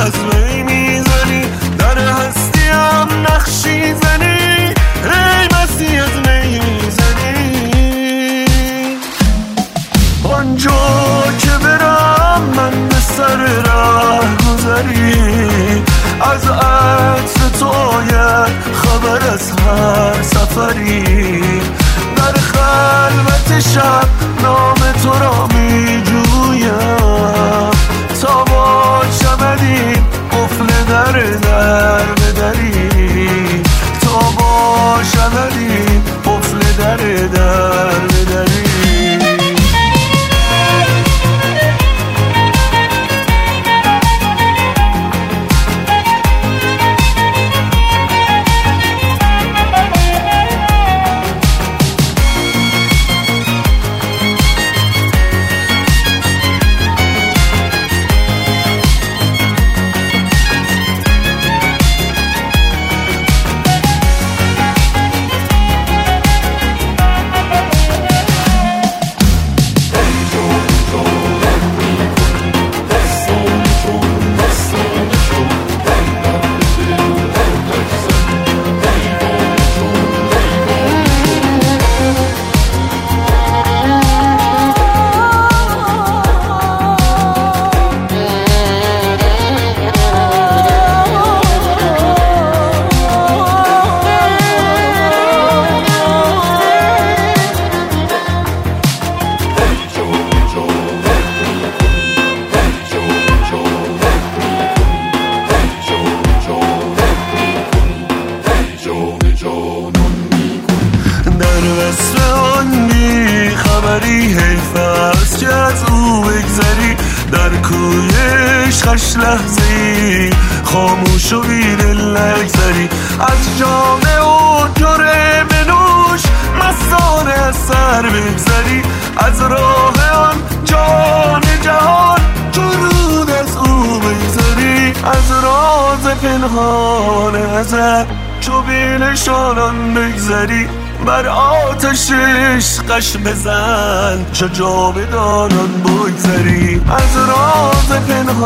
از می میزنی، در هستیم نقشی زنی، ای مستی از می میزنی. آنجا که برم من به سر ره گذری، از عطر تو آید خبر از هر سفری. در خلوت شب نام تو را می جویم، تا با شمدی قفل در بدری، تا با شمدی قفل در بدری. در وصف آن بی خبری حیف است که از او بگذری، در کویش خش لحظه‌ای خاموش و بیدل نگذری. از جام او جرعه بنوش مستانه از سر بگذری، از راه آن جان جهان چو رود از او بگذری. از راز پنهان ازل چو بی نشانان بگذری، بر آتش عشقش بزن چو جاودانان بگذری. از راز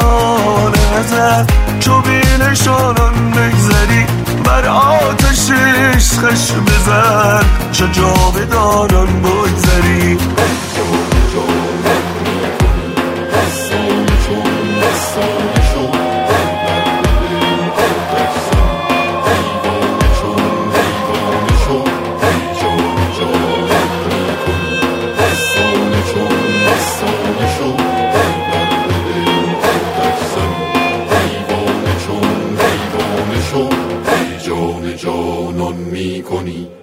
پنهان ازل چو بی نشانان بگذری، بر آتش عشقش بزن چو جاودانان بگذری. جانان می‌کنی